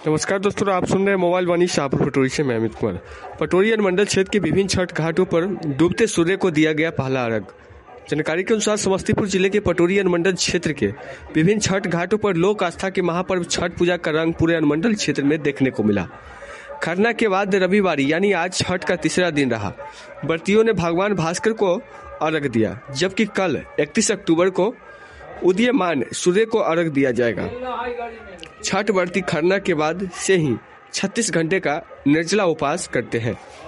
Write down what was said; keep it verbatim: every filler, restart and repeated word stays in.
नमस्कार दोस्तों, आप सुन रहे हैं मोबाइल वाणी शाहपुर पटोरी से। मैं अमित कुमार। पटोरी अनुमंडल क्षेत्र के विभिन्न छठ घाटों पर डूबते सूर्य को दिया गया पहला अर्घ। जानकारी के अनुसार समस्तीपुर जिले के पटोरी अनुमंडल क्षेत्र के विभिन्न छठ घाटों पर लोक आस्था के महापर्व छठ पूजा का रंग पूरे अनुमंडल क्षेत्र में देखने को मिला। खरना के बाद रविवार यानी आज छठ का तीसरा दिन रहा। व्रतियों ने भगवान भास्कर को अर्घ दिया, जबकि कल इकतीस अक्टूबर को उदीयमान सूर्य को अर्घ दिया जाएगा। छठ व्रती खरना के बाद से ही छत्तीस घंटे का निर्जला उपवास करते हैं।